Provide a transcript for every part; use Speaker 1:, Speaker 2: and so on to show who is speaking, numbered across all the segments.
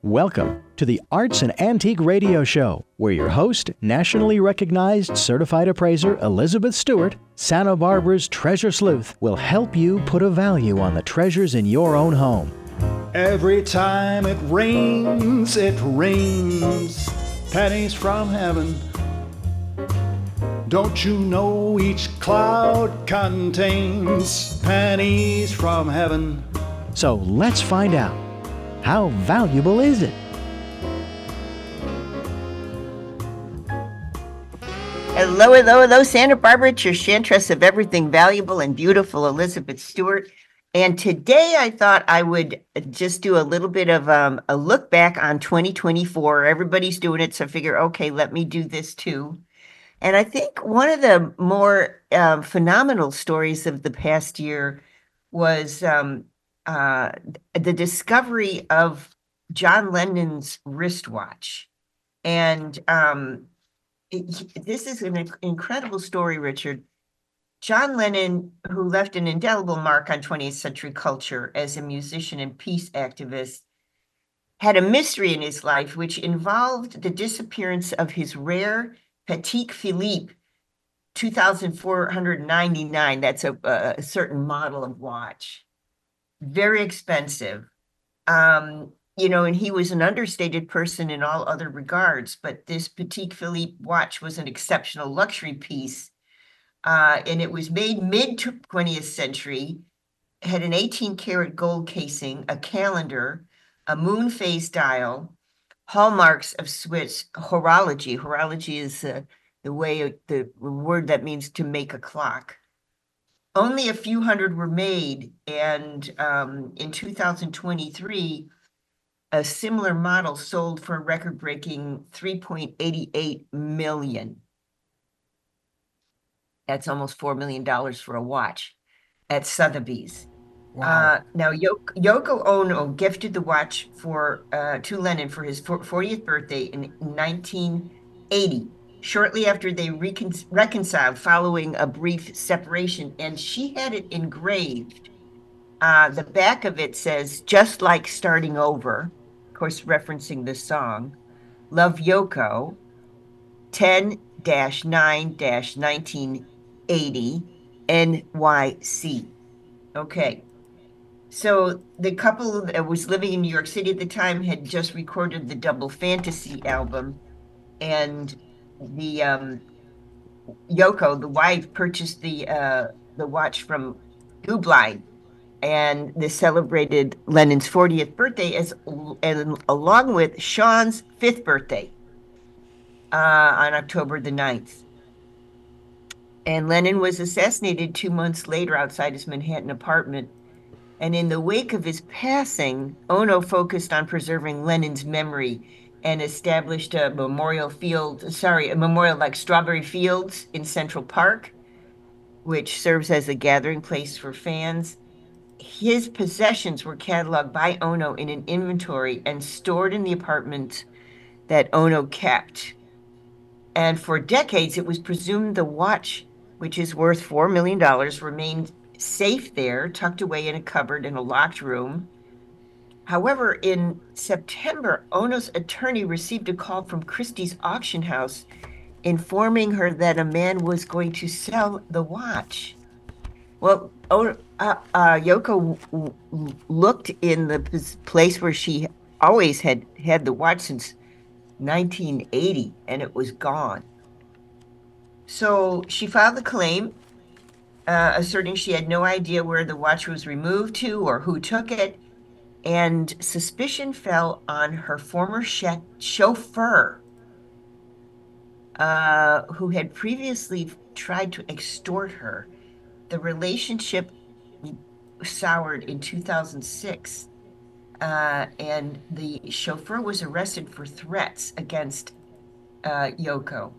Speaker 1: Welcome to the Arts and Antique Radio Show, where your host, nationally recognized certified appraiser Elizabeth Stewart, Santa Barbara's treasure sleuth, will help you put a value on the treasures in your own home.
Speaker 2: Every time it rains, pennies from heaven. Don't you know each cloud contains pennies from heaven?
Speaker 1: So let's find out. How valuable is it?
Speaker 3: Hello, Santa Barbara. It's your chantress of everything valuable and beautiful, Elizabeth Stewart. And today I thought I would just do a little bit of a look back on 2024. Everybody's doing it, so I figure, okay, let me do this too. And I think one of the more phenomenal stories of the past year was the discovery of John Lennon's wristwatch. And this is an incredible story, Richard. John Lennon, who left an indelible mark on 20th century culture as a musician and peace activist, had a mystery in his life which involved the disappearance of his rare Patek Philippe 2499. That's a certain model of watch. Very expensive. And he was an understated person in all other regards, but this Patek Philippe watch was an exceptional luxury piece. And it was made mid-20th century, had an 18-karat gold casing, a calendar, a moon phase dial, hallmarks of Swiss horology. Horology is the word that means to make a clock. Only a few hundred were made, and in 2023, a similar model sold for a record-breaking $3.88 million. That's almost $4 million for a watch at Sotheby's. Wow. Now, Yoko Ono gifted the watch to Lennon for his 40th birthday in 1980. Shortly after they reconciled following a brief separation, and she had it engraved. The back of it says, "Just like starting over," of course, referencing the song, "Love Yoko, 10-9-1980, NYC." Okay. So the couple that was living in New York City at the time had just recorded the Double Fantasy album, and the Yoko, the wife, purchased the watch from Guggenheim, and they celebrated Lennon's 40th birthday and along with Sean's 5th birthday on October the 9th. And Lennon was assassinated 2 months later outside his Manhattan apartment. And in the wake of his passing, Ono focused on preserving Lennon's memory and established a memorial like Strawberry Fields in Central Park, which serves as a gathering place for fans. His possessions were cataloged by Ono in an inventory and stored in the apartment that Ono kept. And for decades, it was presumed the watch, which is worth $4 million, remained safe there, tucked away in a cupboard in a locked room. However, in September, Ono's attorney received a call from Christie's auction house informing her that a man was going to sell the watch. Well, Yoko looked in the place where she always had the watch since 1980, and it was gone. So she filed the claim, asserting she had no idea where the watch was removed to or who took it. And suspicion fell on her former chauffeur, who had previously tried to extort her. The relationship soured in 2006, and the chauffeur was arrested for threats against Yoko.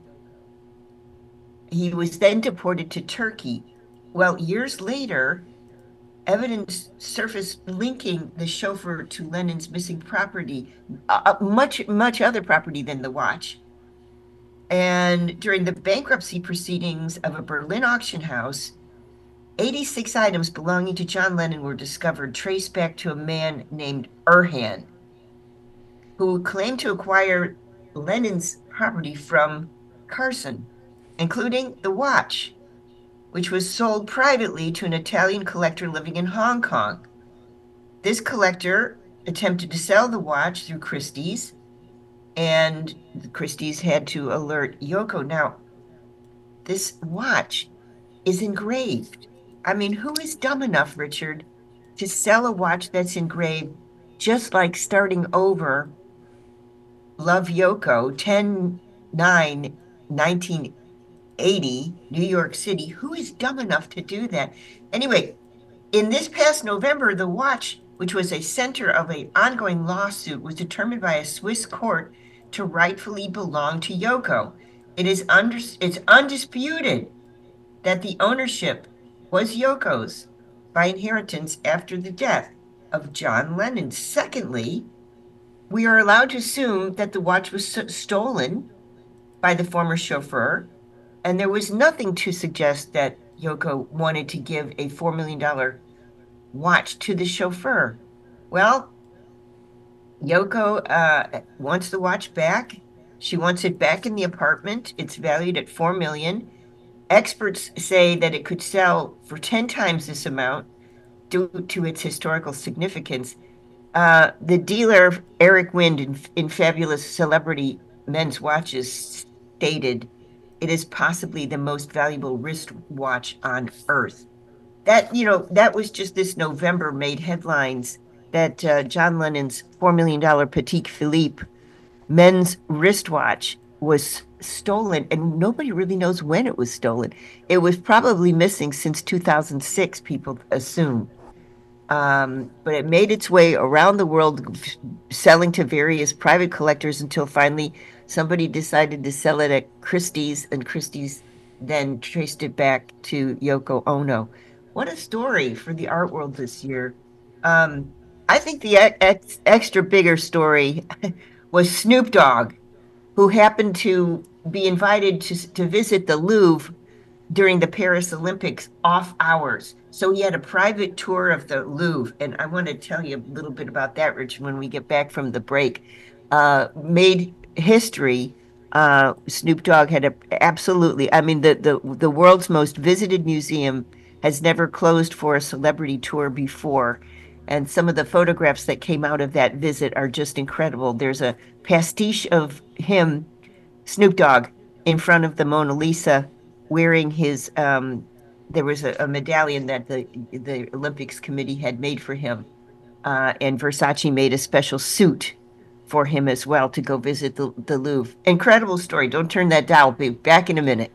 Speaker 3: He was then deported to Turkey. Well, years later, evidence surfaced linking the chauffeur to Lennon's missing property, much other property than the watch. And during the bankruptcy proceedings of a Berlin auction house, 86 items belonging to John Lennon were discovered, traced back to a man named Erhan. who claimed to acquire Lenin's property from Carson, including the watch, which was sold privately to an Italian collector living in Hong Kong. This collector attempted to sell the watch through Christie's, and Christie's had to alert Yoko. Now, this watch is engraved. I mean, who is dumb enough, Richard, to sell a watch that's engraved, just like starting over Love Yoko, 10/9/1980, New York City? Who is dumb enough to do that? Anyway, in this past November, the watch, which was a center of an ongoing lawsuit, was determined by a Swiss court to rightfully belong to Yoko. It's undisputed that the ownership was Yoko's by inheritance after the death of John Lennon. Secondly, we are allowed to assume that the watch was stolen by the former chauffeur, and there was nothing to suggest that Yoko wanted to give a $4 million watch to the chauffeur. Well, Yoko wants the watch back. She wants it back in the apartment. It's valued at $4 million. Experts say that it could sell for 10 times this amount due to its historical significance. The dealer, Eric Wind, in Fabulous Celebrity Men's Watches, stated, "It is possibly the most valuable wristwatch on earth." That was just this November, made headlines that John Lennon's $4 million Patek Philippe men's wristwatch was stolen, and nobody really knows when it was stolen. It was probably missing since 2006, people assume. But it made its way around the world, selling to various private collectors until finally somebody decided to sell it at Christie's, and Christie's then traced it back to Yoko Ono. What a story for the art world this year. I think the extra bigger story was Snoop Dogg, who happened to be invited to visit the Louvre during the Paris Olympics off hours. So he had a private tour of the Louvre. And I want to tell you a little bit about that, Rich, when we get back from the break. Made history. Snoop Dogg had absolutely, I mean, the world's most visited museum has never closed for a celebrity tour before. And some of the photographs that came out of that visit are just incredible. There's a pastiche of him, Snoop Dogg, in front of the Mona Lisa, wearing his, there was a medallion that the Olympics committee had made for him. And Versace made a special suit for him as well to go visit the Louvre. Incredible story. Don't turn that dial. I'll be back in a minute.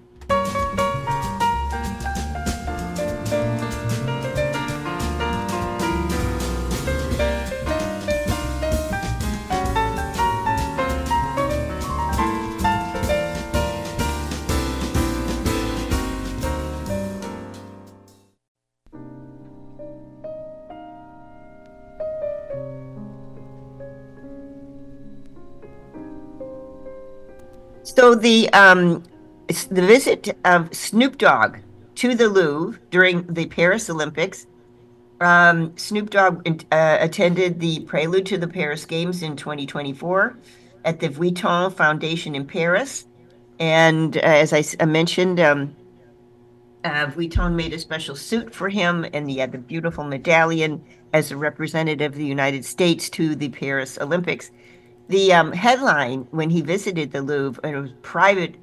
Speaker 3: So the visit of Snoop Dogg to the Louvre during the Paris Olympics, Snoop Dogg attended the prelude to the Paris Games in 2024 at the Vuitton Foundation in Paris. And as I mentioned, Vuitton made a special suit for him, and he had the beautiful medallion as a representative of the United States to the Paris Olympics. The headline when he visited the Louvre, and it was private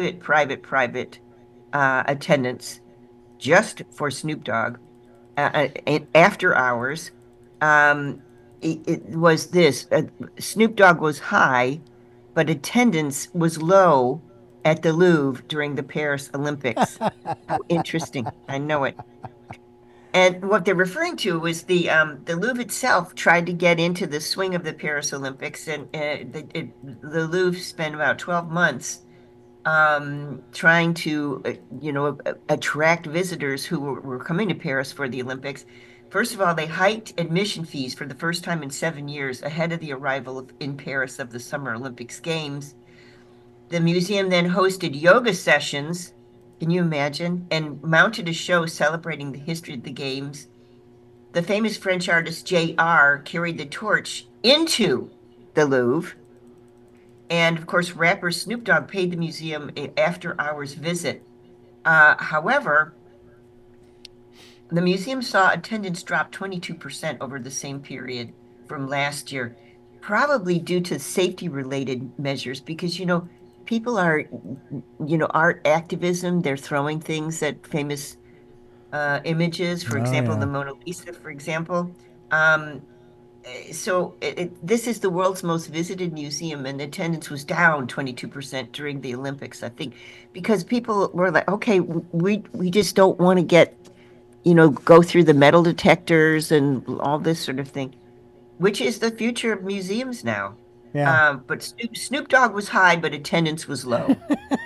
Speaker 3: attendance just for Snoop Dogg after hours. It was this: Snoop Dogg was high, but attendance was low at the Louvre during the Paris Olympics. How interesting! I know it. And what they're referring to was the Louvre itself tried to get into the swing of the Paris Olympics, and the Louvre spent about 12 months trying to, attract visitors who were coming to Paris for the Olympics. First of all, they hiked admission fees for the first time in 7 years ahead of the arrival in Paris of the Summer Olympics Games. The museum then hosted yoga sessions. Can you imagine? And mounted a show celebrating the history of the games. The famous French artist J.R. carried the torch into the Louvre. And of course, rapper Snoop Dogg paid the museum an after-hours visit. However, the museum saw attendance drop 22% over the same period from last year, probably due to safety-related measures because, people are, art activism, they're throwing things at famous images, for
Speaker 4: Oh,
Speaker 3: example, the
Speaker 4: yeah.
Speaker 3: Mona Lisa, for example. Um, this is the world's most visited museum, and attendance was down 22% during the Olympics, I think, because people were like, okay, we just don't want to get, go through the metal detectors and all this sort of thing, which is the future of museums now.
Speaker 4: Yeah.
Speaker 3: But Snoop Dogg was high, but attendance was low.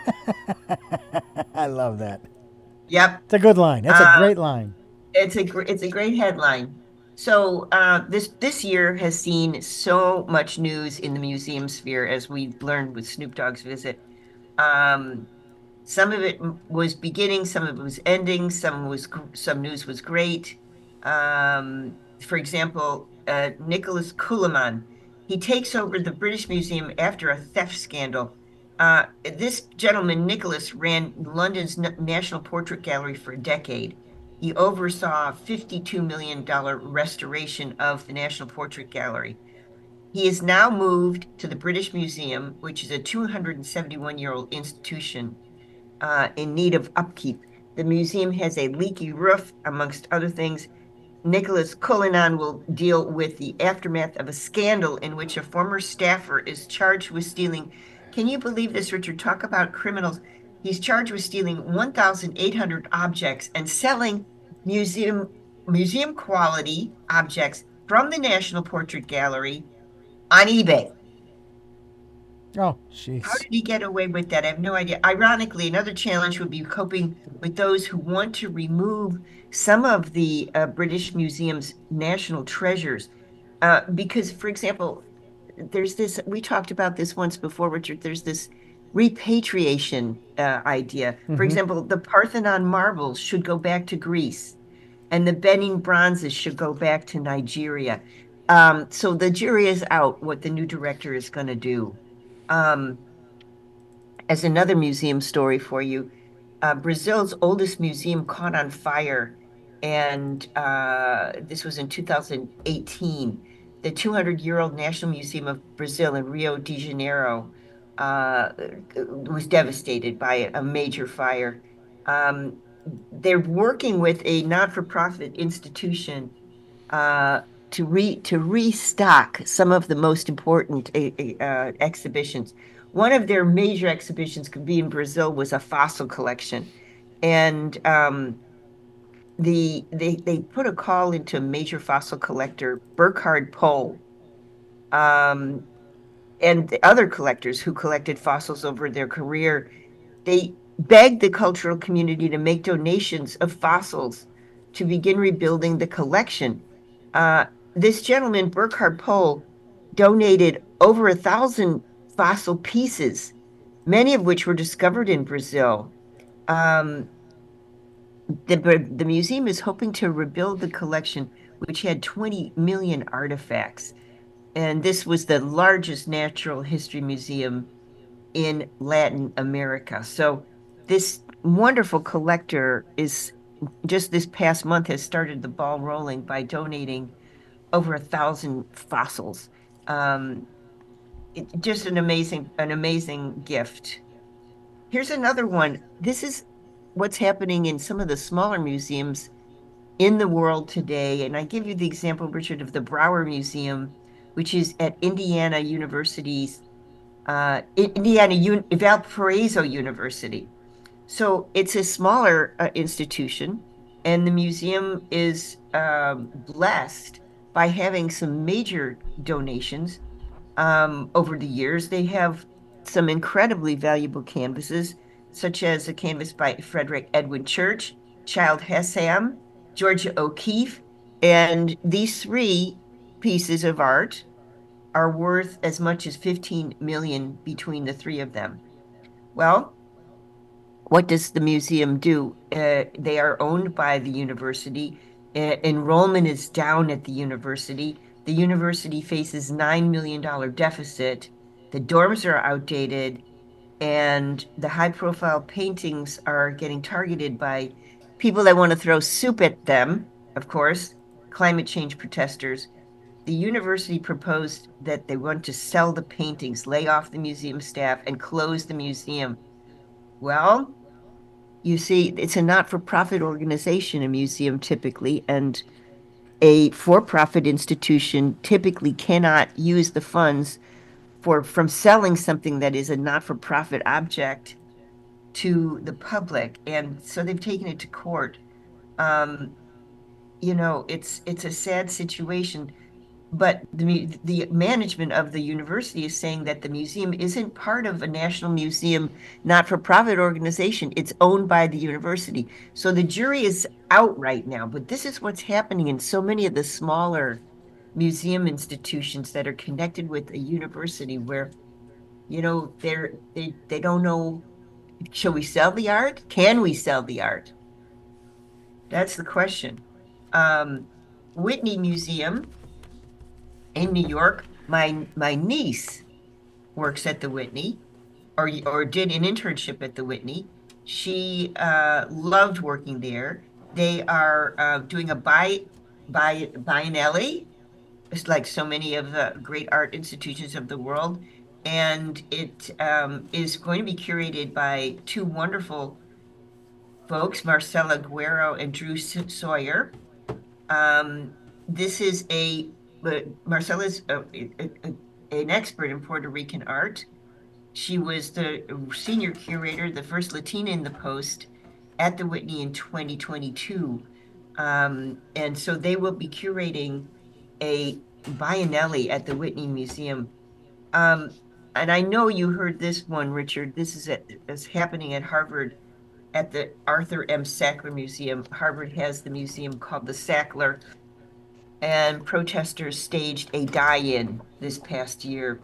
Speaker 4: I love that.
Speaker 3: Yep.
Speaker 4: It's a good line. That's a great line.
Speaker 3: It's a great headline. So this year has seen so much news in the museum sphere, as we learned with Snoop Dogg's visit. Some of it was beginning, some of it was ending, some news was great. For example, Nicholas Kuleman, he takes over the British Museum after a theft scandal. This gentleman, Nicholas, ran London's National Portrait Gallery for a decade. He oversaw a $52 million restoration of the National Portrait Gallery. He is now moved to the British Museum, which is a 271-year-old institution in need of upkeep. The museum has a leaky roof, amongst other things. Nicholas Cullinan will deal with the aftermath of a scandal in which a former staffer is charged with stealing. Can you believe this, Richard? Talk about criminals. He's charged with stealing 1,800 objects and selling museum quality objects from the National Portrait Gallery on eBay.
Speaker 4: Oh, jeez.
Speaker 3: How did he get away with that? I have no idea. Ironically, another challenge would be coping with those who want to remove some of the British Museum's national treasures. Because, for example, there's this, we talked about this once before, Richard, there's this repatriation idea. For example, the Parthenon marbles should go back to Greece, and the Benin bronzes should go back to Nigeria. So the jury is out what the new director is going to do. As another museum story for you, Brazil's oldest museum caught on fire, and this was in 2018. The 200-year-old National Museum of Brazil in Rio de Janeiro was devastated by a major fire. They're working with a not-for-profit institution to restock some of the most important exhibitions. One of their major exhibitions could be in Brazil was a fossil collection, and they put a call into a major fossil collector, Burkhard Pohl, and the other collectors who collected fossils over their career. They begged the cultural community to make donations of fossils to begin rebuilding the collection. This gentleman, Burkhard Pohl, donated over 1,000 fossil pieces, many of which were discovered in Brazil. The museum is hoping to rebuild the collection, which had 20 million artifacts. And this was the largest natural history museum in Latin America. So this wonderful collector is just this past month has started the ball rolling by donating over 1,000 fossils. Just an amazing gift. Here's another one. This is what's happening in some of the smaller museums in the world today. And I give you the example, Richard, of the Brauer Museum, which is at Indiana University's, Valparaiso University. So it's a smaller institution, and the museum is blessed by having some major donations over the years. They have some incredibly valuable canvases, such as a canvas by Frederick Edwin Church, Childe Hassam, Georgia O'Keeffe, and these three pieces of art are worth as much as 15 million between the three of them. Well, what does the museum do? They are owned by the university. Enrollment is down at the university. The university faces $9 million deficit. The dorms are outdated, and the high-profile paintings are getting targeted by people that want to throw soup at them, of course, climate change protesters. The university proposed that they want to sell the paintings, lay off the museum staff, and close the museum. Well, you see, it's a not-for-profit organization, a museum typically, and a for-profit institution typically cannot use the funds from selling something that is a not-for-profit object to the public. And so they've taken it to court. It's a sad situation. But the management of the university is saying that the museum isn't part of a national museum, not-for-profit organization. It's owned by the university. So the jury is out right now. But this is what's happening in so many of the smaller museum institutions that are connected with a university where, they don't know, shall we sell the art? Can we sell the art? That's the question. Whitney Museum in New York, my niece works at the Whitney, or did an internship at the Whitney. She loved working there. They are doing a biennale, it's like so many of the great art institutions of the world, and it is going to be curated by two wonderful folks, Marcela Guerrero and Drew Sawyer. This is Marcela's an expert in Puerto Rican art. She was the senior curator, the first Latina in the post at the Whitney in 2022. And so they will be curating a biennale at the Whitney Museum. And I know you heard this one, Richard. This is happening at Harvard at the Arthur M. Sackler Museum. Harvard has the museum called the Sackler, and protesters staged a die-in this past year.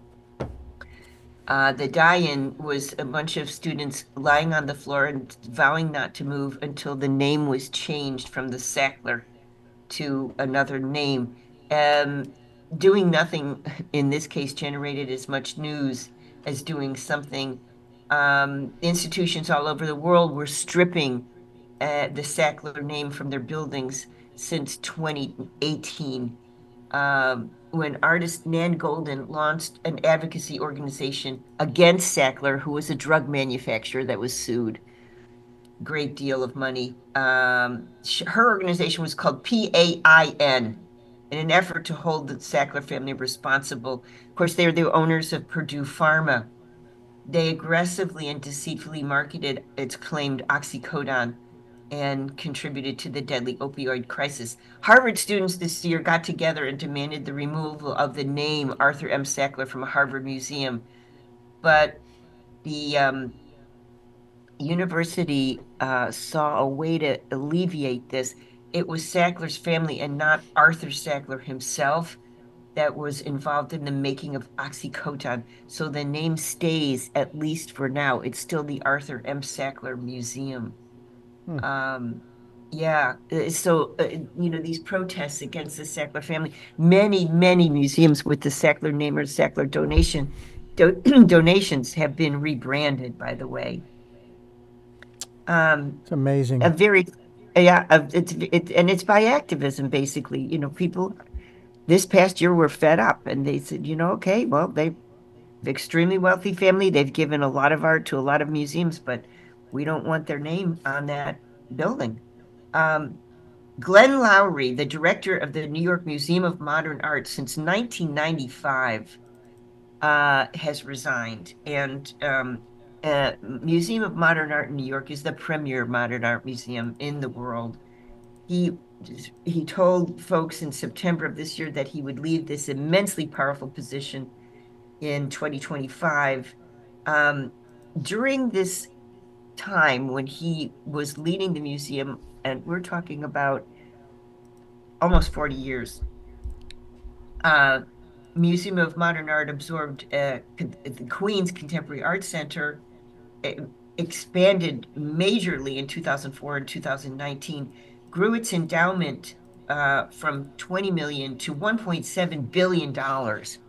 Speaker 3: The die-in was a bunch of students lying on the floor and vowing not to move until the name was changed from the Sackler to another name. Doing nothing, in this case, generated as much news as doing something. Institutions all over the world were stripping the Sackler name from their buildings since 2018, when artist Nan Golden launched an advocacy organization against Sackler, who was a drug manufacturer that was sued. Great deal of money. Her organization was called PAIN, in an effort to hold the Sackler family responsible. Of course, they're the owners of Purdue Pharma. They aggressively and deceitfully marketed its claimed oxycodone and contributed to the deadly opioid crisis. Harvard students this year got together and demanded the removal of the name Arthur M. Sackler from a Harvard museum. But the university saw a way to alleviate this. It was Sackler's family and not Arthur Sackler himself that was involved in the making of oxycodone. So the name stays, at least for now. It's still the Arthur M. Sackler Museum. So these protests against the Sackler family, many museums with the Sackler name or Sackler donations have been rebranded, by the way.
Speaker 4: It's amazing.
Speaker 3: It's by activism, basically. People this past year were fed up, and they said, okay, well, they're extremely wealthy family. They've given a lot of art to a lot of museums, but we don't want their name on that building. Glenn Lowry, the director of the New York Museum of Modern Art since 1995, has resigned. And Museum of Modern Art in New York is the premier modern art museum in the world. He told folks in September of this year that he would leave this immensely powerful position in 2025. During this time when he was leading the museum, and we're talking about almost 40 years, Museum of Modern Art absorbed the Queens Contemporary Art Center, expanded majorly in 2004 and 2019, grew its endowment from 20 million to 1.7 billion dollars.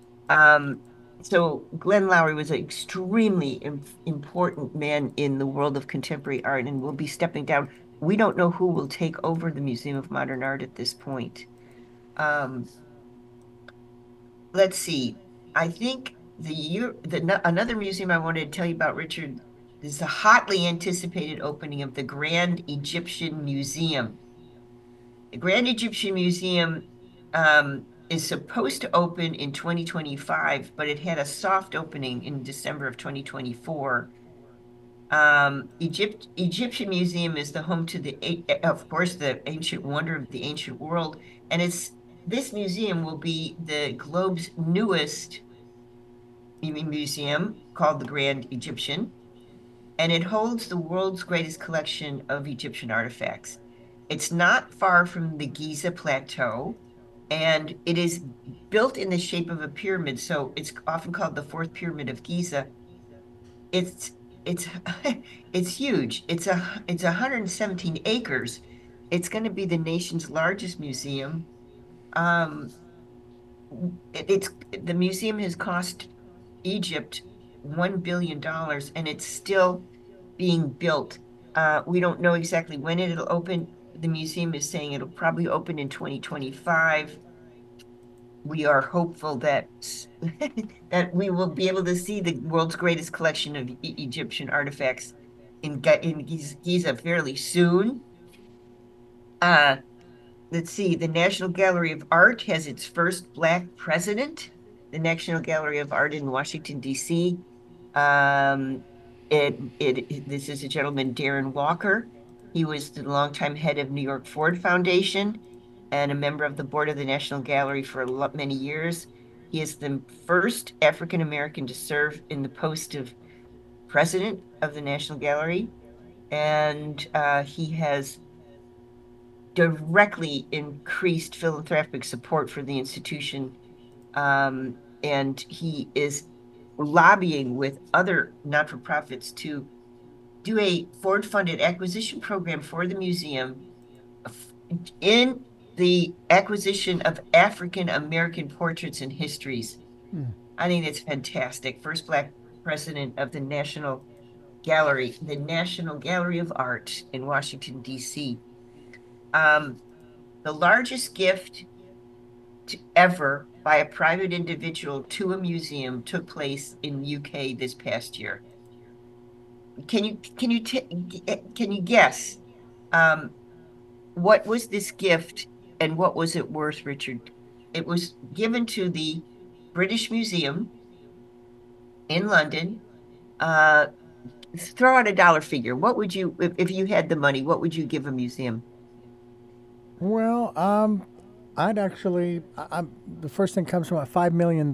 Speaker 3: So Glenn Lowry was an extremely important man in the world of contemporary art and will be stepping down. We don't know who will take over the Museum of Modern Art at this point. Let's see. I think another museum I wanted to tell you about, Richard, is the hotly anticipated opening of the Grand Egyptian Museum. The Grand Egyptian Museum is supposed to open in 2025, but it had a soft opening in December of 2024. Egyptian Museum is the home to of course, the ancient wonder of the ancient world, and this museum will be the globe's newest museum, called the Grand Egyptian, and it holds the world's greatest collection of Egyptian artifacts. It's not far from the Giza Plateau, and it is built in the shape of a pyramid, so it's often called the fourth pyramid of Giza. It's huge. It's 117 acres. It's going to be the nation's largest museum. The museum has cost Egypt $1 billion, and it's still being built. We don't know exactly when it'll open. The museum is saying it'll probably open in 2025. We are hopeful that that we will be able to see the world's greatest collection of Egyptian artifacts in Giza fairly soon. Let's see, the National Gallery of Art has its first Black president. The National Gallery of Art in Washington, D.C. This is a gentleman, Darren Walker. He was the longtime head of New York Ford Foundation and a member of the board of the National Gallery for many years. He is the first African American to serve in the post of president of the National Gallery, and he has directly increased philanthropic support for the institution, and he is lobbying with other not-for-profits to do a Ford-funded acquisition program for the museum in the acquisition of African American portraits and histories. I think that's fantastic. First Black president of the National Gallery, the National Gallery of Art in Washington, D.C. The largest gift ever by a private individual to a museum took place in UK this past year. Can you guess what was this gift and what was it worth, Richard? It was given to the British Museum in London. Throw out a dollar figure. What would you, if you had the money, what would you give a museum?
Speaker 4: Well, I'd actually, the first thing comes from $5 million.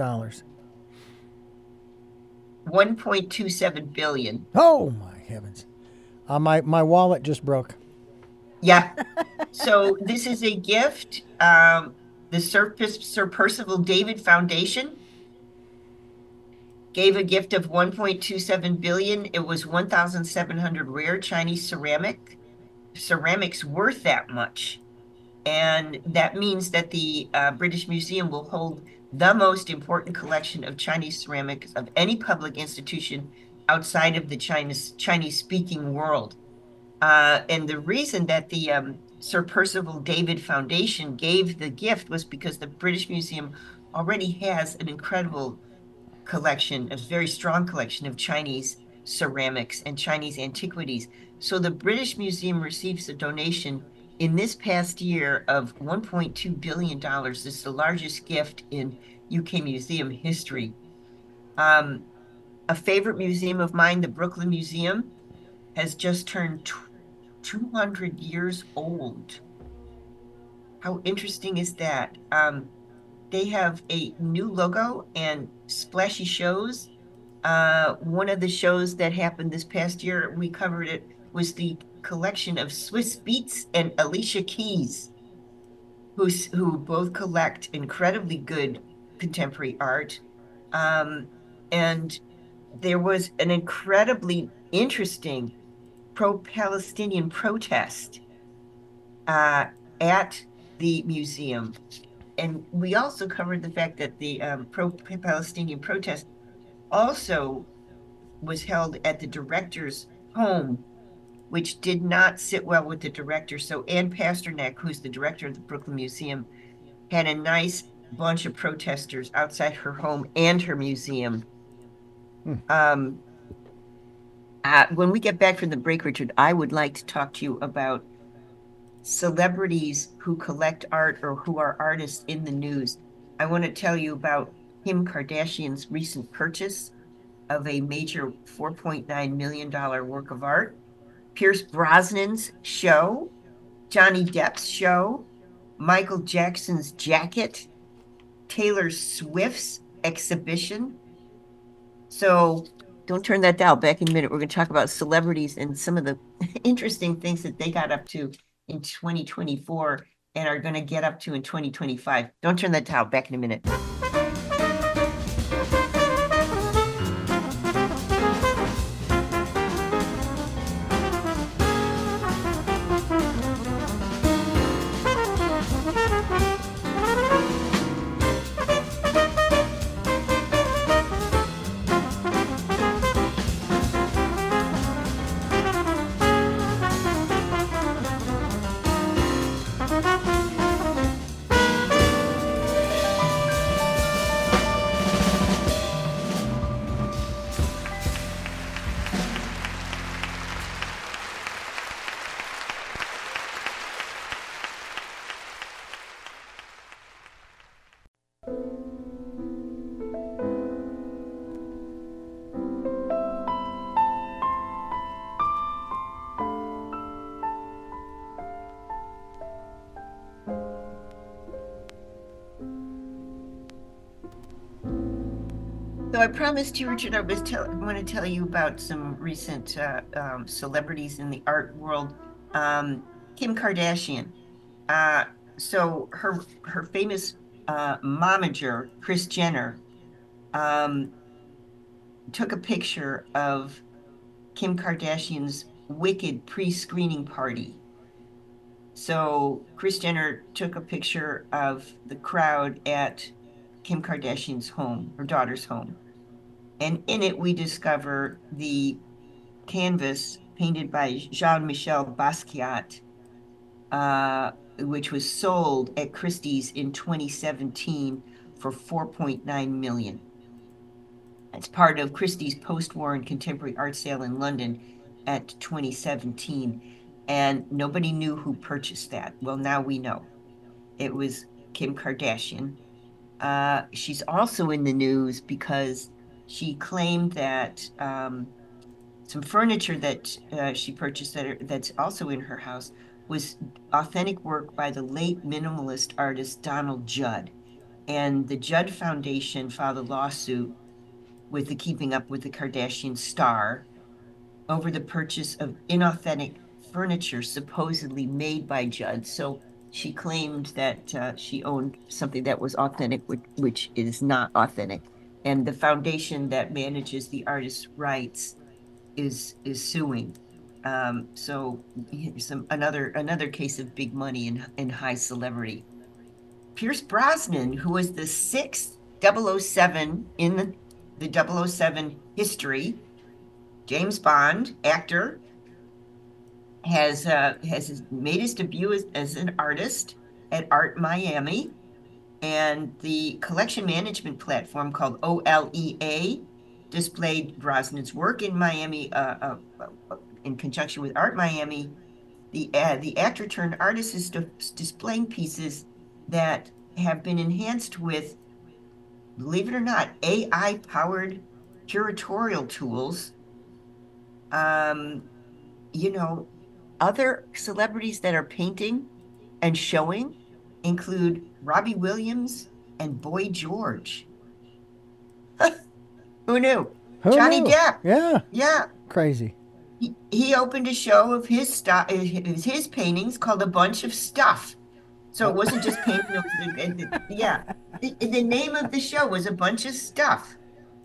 Speaker 3: 1.27 billion.
Speaker 4: Oh my heavens. My wallet just broke.
Speaker 3: Yeah. So this is a gift. The Sir Percival David Foundation gave a gift of 1.27 billion. It was 1,700 rare Chinese ceramics worth that much. And that means that the British Museum will hold the most important collection of Chinese ceramics of any public institution outside of the Chinese-speaking world. And the reason that the Sir Percival David Foundation gave the gift was because the British Museum already has an incredible collection, a very strong collection of Chinese ceramics and Chinese antiquities. So the British Museum receives a donation in this past year of $1.2 billion. This is the largest gift in UK museum history. A favorite museum of mine, the Brooklyn Museum, has just turned 200 years old. How interesting is that? They have a new logo and splashy shows. One of the shows that happened this past year, we covered it, was the collection of Swizz Beatz and Alicia Keys, who both collect incredibly good contemporary art. And there was an incredibly interesting pro-Palestinian protest at the museum. And we also covered the fact that the pro-Palestinian protest also was held at the director's home, which did not sit well with the director. So Ann Pasternak, who's the director of the Brooklyn Museum, had a nice bunch of protesters outside her home and her museum. When we get back from the break, Richard, I would like to talk to you about celebrities who collect art or who are artists in the news. I want to tell you about Kim Kardashian's recent purchase of a major $4.9 million work of art, Pierce Brosnan's show, Johnny Depp's show, Michael Jackson's jacket, Taylor Swift's exhibition. So don't turn that dial. Back in a minute, we're going to talk about celebrities and some of the interesting things that they got up to in 2024 and are going to get up to in 2025. Don't turn that dial. Back in a minute. So I promised you, Richard, I want to tell you about some recent celebrities in the art world. Kim Kardashian. So her famous momager, Kris Jenner, took a picture of Kim Kardashian's Wicked pre-screening party. So Kris Jenner took a picture of the crowd at Kim Kardashian's home, her daughter's home. And in it, we discover the canvas painted by Jean-Michel Basquiat, which was sold at Christie's in 2017 for $4.9 million. It's part of Christie's post-war and contemporary art sale in London at 2017. And nobody knew who purchased that. Well, now we know. It was Kim Kardashian. She's also in the news because she claimed that some furniture that she purchased that's also in her house was authentic work by the late minimalist artist Donald Judd. And the Judd Foundation filed a lawsuit with the Keeping Up with the Kardashian star over the purchase of inauthentic furniture supposedly made by Judd. So she claimed that she owned something that was authentic, which is not authentic. And the foundation that manages the artist's rights is suing. So another case of big money and high celebrity. Pierce Brosnan, who was the sixth 007 in the 007 history, James Bond actor, has made his debut as an artist at Art Miami, and the collection management platform called OLEA displayed Brosnan's work in Miami in conjunction with Art Miami. The actor turned artist is displaying pieces that have been enhanced with, believe it or not, AI-powered curatorial tools. Other celebrities that are painting and showing include Robbie Williams and Boy George. Who knew? Johnny Depp.
Speaker 4: Yeah. Crazy.
Speaker 3: He opened a show of his stuff, his paintings called A Bunch of Stuff. So it wasn't just painting. The name of the show was A Bunch of Stuff.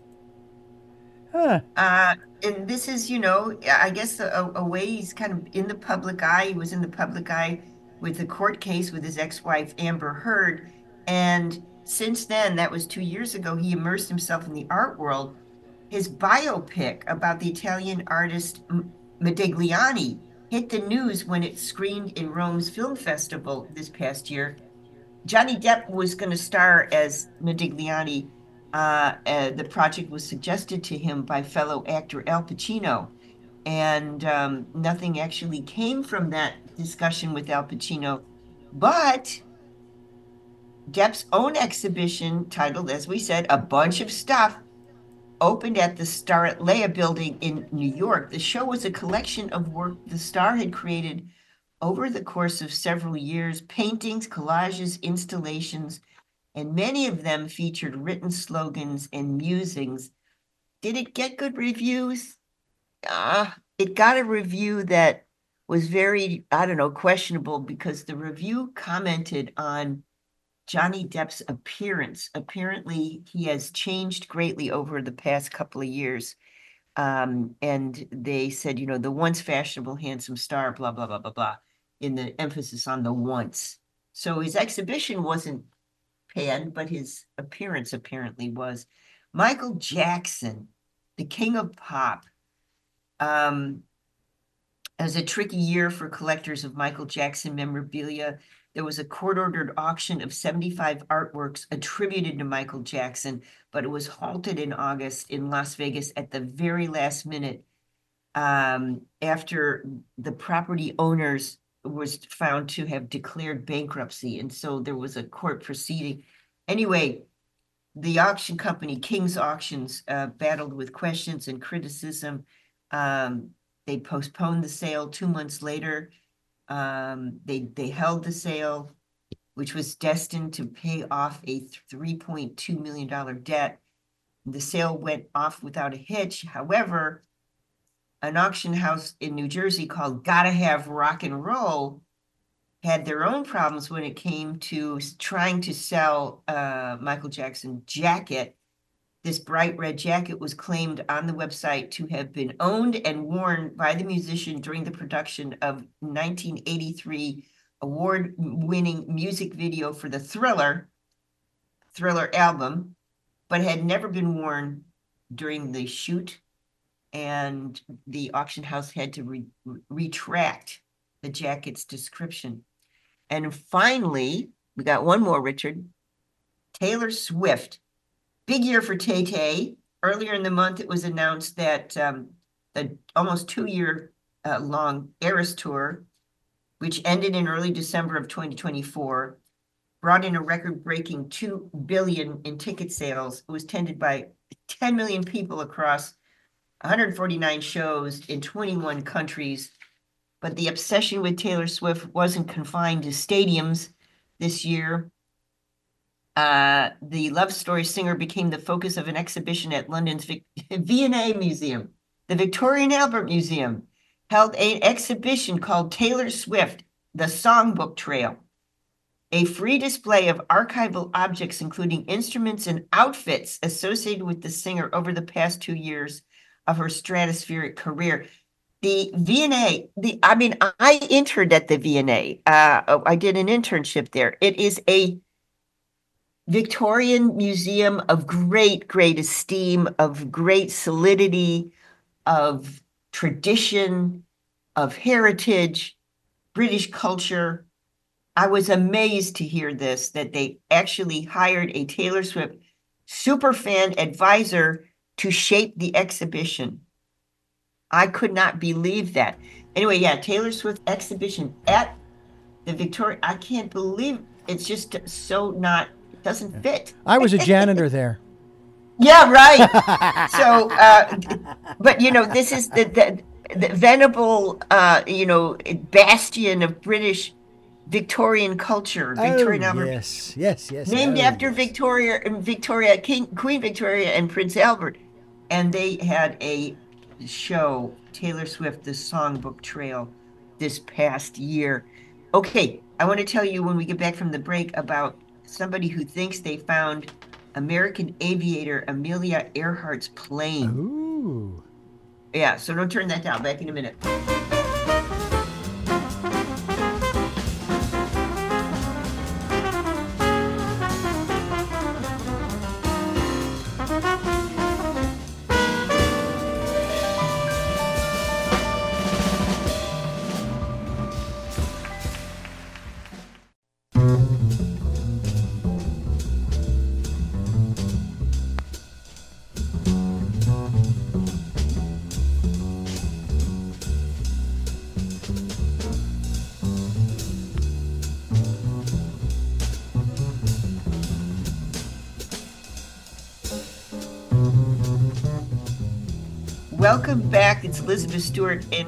Speaker 4: Huh.
Speaker 3: And this is, I guess a way he's kind of in the public eye. He was in the public eye with the court case with his ex-wife Amber Heard. And since then, that was 2 years ago, he immersed himself in the art world. His biopic about the Italian artist Modigliani hit the news when it screened in Rome's Film Festival this past year. Johnny Depp was going to star as Modigliani. The project was suggested to him by fellow actor Al Pacino, and nothing actually came from that discussion with Al Pacino. But Depp's own exhibition, titled, as we said, A Bunch of Stuff, opened at the Starrett Leah building in New York. The show was a collection of work the star had created over the course of several years, paintings, collages, installations, and many of them featured written slogans and musings. Did it get good reviews? It got a review that was very, questionable, because the review commented on Johnny Depp's appearance. Apparently, he has changed greatly over the past couple of years. And they said, the once fashionable, handsome star, blah, blah, blah, blah, blah, in the emphasis on the once. So his exhibition wasn't panned, but his appearance apparently was. Michael Jackson, the king of pop. As a tricky year for collectors of Michael Jackson memorabilia. There was a court-ordered auction of 75 artworks attributed to Michael Jackson, but it was halted in August in Las Vegas at the very last minute, after the property owners was found to have declared bankruptcy. And so there was a court proceeding. Anyway, the auction company, King's Auctions, battled with questions and criticism. They postponed the sale 2 months later. They held the sale, which was destined to pay off a $3.2 million debt. The sale went off without a hitch. However, an auction house in New Jersey called Gotta Have Rock and Roll had their own problems when it came to trying to sell Michael Jackson jacket. This bright red jacket was claimed on the website to have been owned and worn by the musician during the production of 1983 award-winning music video for the Thriller album, but had never been worn during the shoot, and the auction house had to retract the jacket's description. And finally, we got one more, Richard. Taylor Swift. Big year for Tay-Tay. Earlier in the month, it was announced that the almost 2-year long Eras Tour, which ended in early December of 2024, brought in a record-breaking $2 billion in ticket sales. It was attended by 10 million people across 149 shows in 21 countries. But the obsession with Taylor Swift wasn't confined to stadiums this year. The Love Story singer became the focus of an exhibition at London's V&A Museum. The Victoria and Albert Museum held an exhibition called Taylor Swift, The Songbook Trail, a free display of archival objects, including instruments and outfits associated with the singer over the past 2 years of her stratospheric career. The V&A, I interned at the V&A. I did an internship there. It is a Victorian museum of great esteem, of great solidity, of tradition, of heritage, British culture. I was amazed to hear this, that they actually hired a Taylor Swift superfan advisor to shape the exhibition. I could not believe that. Anyway, yeah, Taylor Swift exhibition at the Victoria. I can't believe it's just so not, it doesn't fit.
Speaker 4: I was a janitor there.
Speaker 3: Yeah, right. So, but this is the venerable, bastion of British Victorian culture. Victorian Albert.
Speaker 4: Yes.
Speaker 3: Named after Victoria, Queen Victoria and Prince Albert. And they had a show, Taylor Swift, The Songbook Trail, this past year. Okay, I want to tell you when we get back from the break about somebody who thinks they found American aviator Amelia Earhart's plane.
Speaker 4: Ooh.
Speaker 3: Yeah, so don't turn that down. Back in a minute. welcome back. It's Elizabeth Stewart. In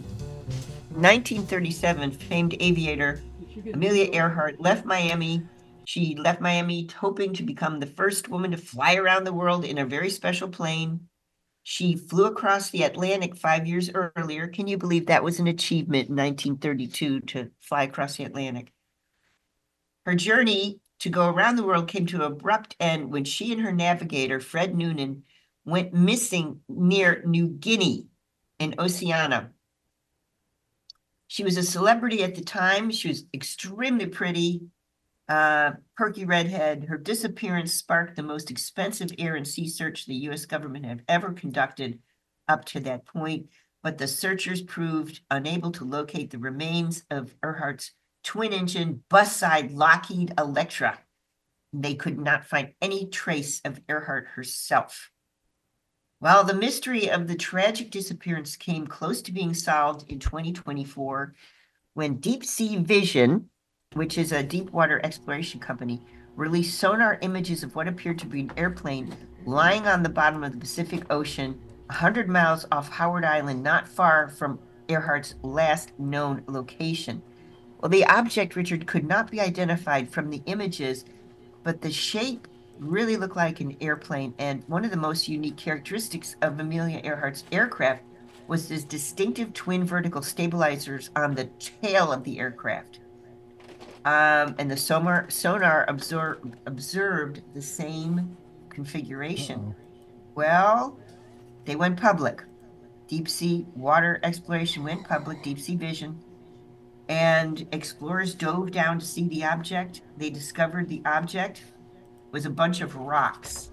Speaker 3: 1937, famed aviator Amelia Earhart left Miami. She left Miami hoping to become the first woman to fly around the world in a very special plane. She flew across the Atlantic 5 years earlier. Can you believe that was an achievement in 1932 to fly across the Atlantic? Her journey to go around the world came to an abrupt end when she and her navigator, Fred Noonan, went missing near New Guinea in Oceania. She was a celebrity at the time. She was extremely pretty, perky redhead. Her disappearance sparked the most expensive air and sea search the U.S. government had ever conducted up to that point, but the searchers proved unable to locate the remains of Earhart's twin-engine bus-side Lockheed Electra. They could not find any trace of Earhart herself. While the mystery of the tragic disappearance came close to being solved in 2024, when Deep Sea Vision, which is a deep water exploration company, released sonar images of what appeared to be an airplane lying on the bottom of the Pacific Ocean, 100 miles off Howard Island, not far from Earhart's last known location. Well, the object, Richard, could not be identified from the images, but the shape really looked like an airplane. And one of the most unique characteristics of Amelia Earhart's aircraft was his distinctive twin vertical stabilizers on the tail of the aircraft. And the sonar observed the same configuration. Well, they went public. Deep sea water exploration went public, Deep Sea Vision. And explorers dove down to see the object. They discovered the object was a bunch of rocks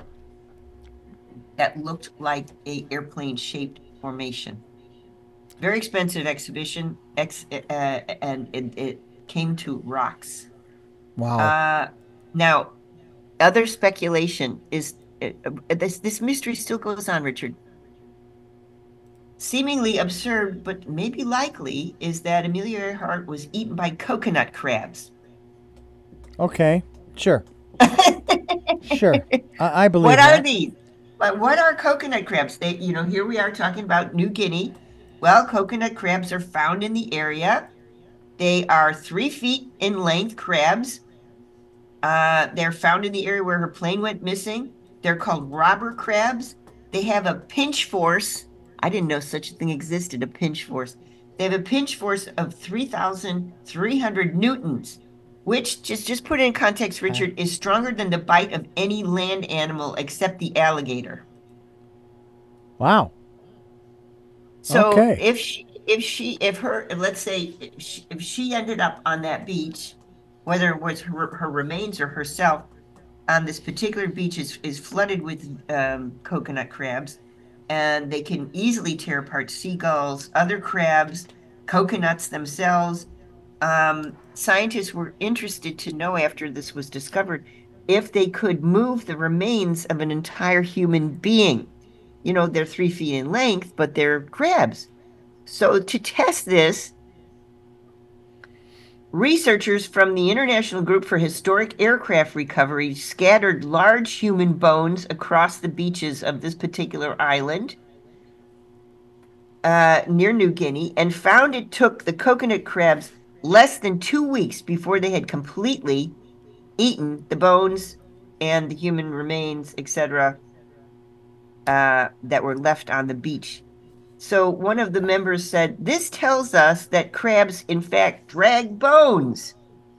Speaker 3: that looked like a airplane-shaped formation. Very expensive exhibition, and it came to rocks.
Speaker 4: Wow.
Speaker 3: Now, other speculation is this mystery still goes on, Richard. Seemingly absurd, but maybe likely, is that Amelia Earhart was eaten by coconut crabs.
Speaker 4: Okay, sure. Sure, I believe
Speaker 3: What
Speaker 4: that.
Speaker 3: are these? But what are coconut crabs? They, here we are talking about New Guinea. Well, coconut crabs are found in the area. They are 3 feet in length crabs. They're found in the area where her plane went missing. They're called robber crabs. They have a pinch force. I didn't know such a thing existed, a pinch force. They have a pinch force of 3,300 newtons, which, just put it in context, Richard, is stronger than the bite of any land animal except the alligator.
Speaker 4: Wow.
Speaker 3: So
Speaker 4: Okay.
Speaker 3: if she ended up on that beach, whether it was her remains or herself, on this particular beach is flooded with coconut crabs, and they can easily tear apart seagulls, other crabs, coconuts themselves. Scientists were interested to know after this was discovered if they could move the remains of an entire human being. They're 3 feet in length, but they're crabs. So to test this, researchers from the International Group for Historic Aircraft Recovery scattered large human bones across the beaches of this particular island near New Guinea and found it took the coconut crabs less than 2 weeks before they had completely eaten the bones and the human remains, etc., that were left on the beach. So one of the members said, "This tells us that crabs, in fact, drag bones."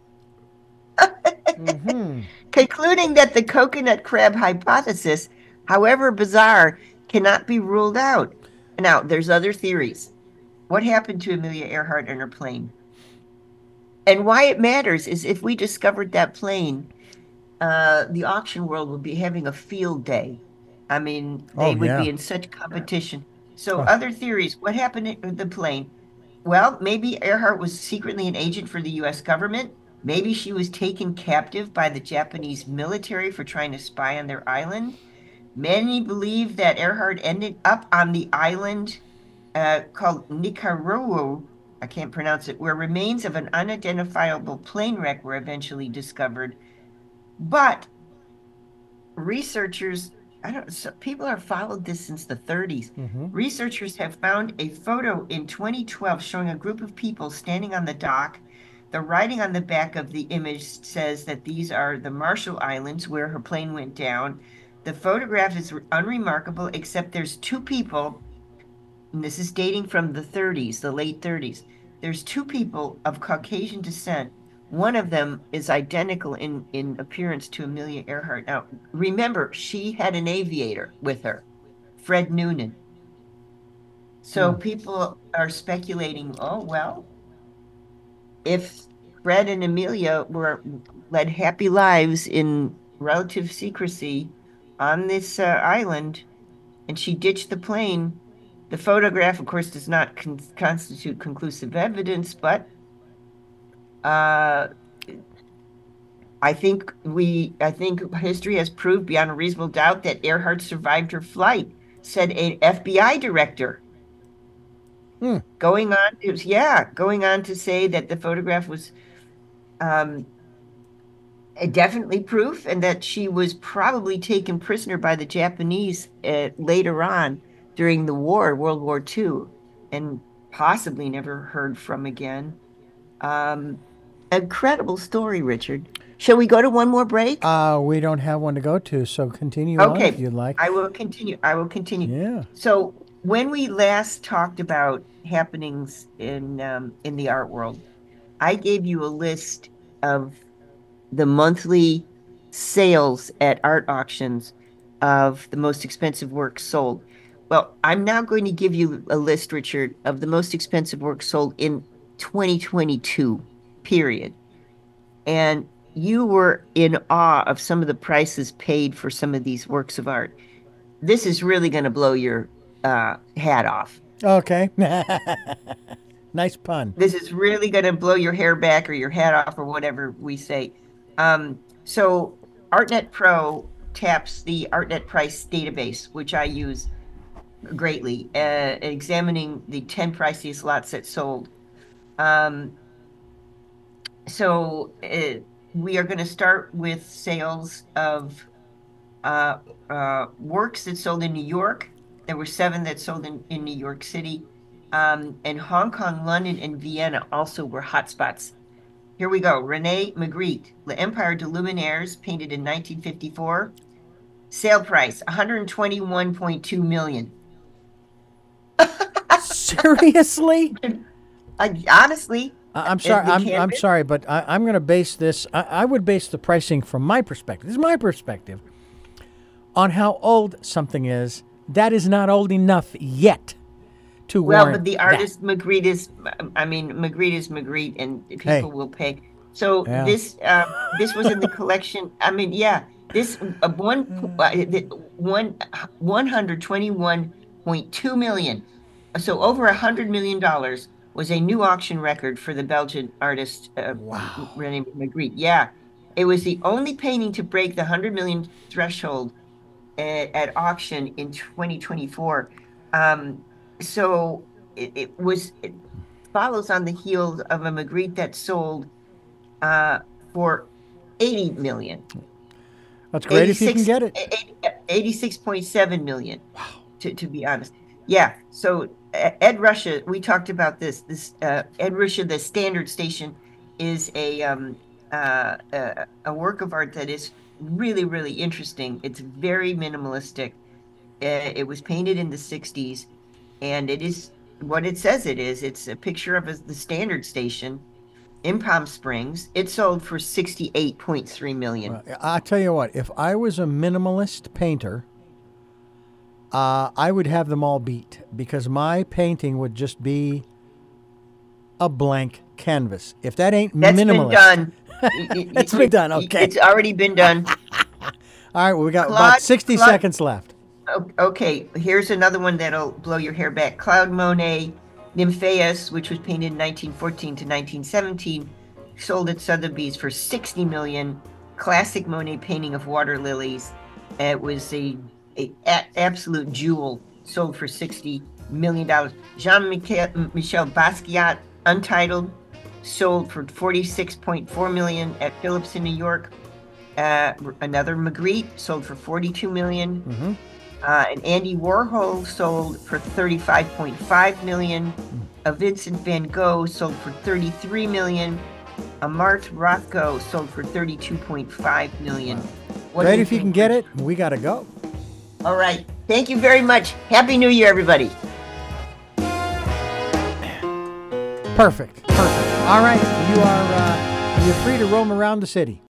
Speaker 3: Concluding that the coconut crab hypothesis, however bizarre, cannot be ruled out. Now, there's other theories. What happened to Amelia Earhart and her plane? And why it matters is if we discovered that plane, the auction world would be having a field day. I mean, they would be in such competition. So other theories, what happened to the plane? Well, maybe Earhart was secretly an agent for the U.S. government. Maybe she was taken captive by the Japanese military for trying to spy on their island. Many believe that Earhart ended up on the island called Nicaragua, I can't pronounce it, where remains of an unidentifiable plane wreck were eventually discovered. But researchers I don't. So people have followed this since the 30s.
Speaker 4: Mm-hmm.
Speaker 3: Researchers have found a photo in 2012 showing a group of people standing on the dock. The writing on the back of the image says that these are the Marshall Islands where her plane went down. The photograph is unremarkable, except there's two people, and this is dating from the 30s, the late 30s. There's two people of Caucasian descent. One of them is identical in appearance to Amelia Earhart. Now, remember, she had an aviator with her, Fred Noonan. So people are speculating, oh, well, if Fred and Amelia led happy lives in relative secrecy on this island, and she ditched the plane, the photograph, of course, does not constitute conclusive evidence, but I think history has proved beyond a reasonable doubt that Earhart survived her flight, said an FBI director. Going on to say that the photograph was definitely proof, and that she was probably taken prisoner by the Japanese later on during the war, World War II, and possibly never heard from again. Incredible story, Richard. Shall we go to one more break?
Speaker 4: We don't have one to go to, so continue on if you'd like.
Speaker 3: I will continue.
Speaker 4: Yeah.
Speaker 3: So when we last talked about happenings in the art world, I gave you a list of the monthly sales at art auctions of the most expensive works sold. Well, I'm now going to give you a list, Richard, of the most expensive works sold in 2022, period. And you were in awe of some of the prices paid for some of these works of art. This is really going to blow your hat off.
Speaker 4: Okay. Nice pun.
Speaker 3: This is really going to blow your hair back or your hat off or whatever we say. So ArtNet Pro taps the ArtNet price database, which I use greatly, examining the 10 priciest lots that sold. So we are going to start with sales of works that sold in New York. There were 7 that sold in New York City. And Hong Kong, London, and Vienna also were hotspots. Here we go. René Magritte, L'Empire de Luminaires, painted in 1954. Sale price, $121.2 million.
Speaker 4: Seriously?
Speaker 3: Honestly.
Speaker 4: I'm sorry. I'm sorry, but I'm going to base this. I would base the pricing from my perspective. This is my perspective on how old something is. That is not old enough yet to warrant.
Speaker 3: Well, but the artist Magritte is. I mean, Magritte is Magritte, and people will pay. So this was in the collection. I mean, this $121.2 million. So over $100 million was a new auction record for the Belgian artist René Magritte. Yeah, it was the only painting to break the 100 million threshold at auction in 2024. So it follows on the heels of a Magritte that sold for $80 million.
Speaker 4: That's great if you can get it.
Speaker 3: 86.7 million. Wow. To be honest. Yeah. So Ed Ruscha, we talked about this. Ed Ruscha, the Standard Station, is a work of art that is really, really interesting. It's very minimalistic. It was painted in the 60s, and it is what it says it is. It's a picture of the Standard Station in Palm Springs. It sold for $68.3 million.
Speaker 4: Well, I'll tell you what, if I was a minimalist painter, I would have them all beat, because my painting would just be a blank canvas. If that ain't minimalist.
Speaker 3: That's been done.
Speaker 4: It's been done, okay.
Speaker 3: It's already been done.
Speaker 4: All right, well, we got about 60 seconds left.
Speaker 3: Okay, here's another one that'll blow your hair back. Claude Monet, Nymphaeus, which was painted in 1914 to 1917, sold at Sotheby's for $60 million. Classic Monet painting of water lilies. It was a absolute jewel, sold for $60 million. Jean-Michel Basquiat, Untitled, sold for $46.4 million at Phillips in New York. another Magritte sold for $42 million. An Andy Warhol sold for $35.5 million. A Vincent van Gogh sold for $33 million. A Mart Rothko sold for $32.5 million.
Speaker 4: Great if you can get it. We got to go.
Speaker 3: All right. Thank you very much. Happy New Year, everybody.
Speaker 4: Perfect. All right. You're free to roam around the city.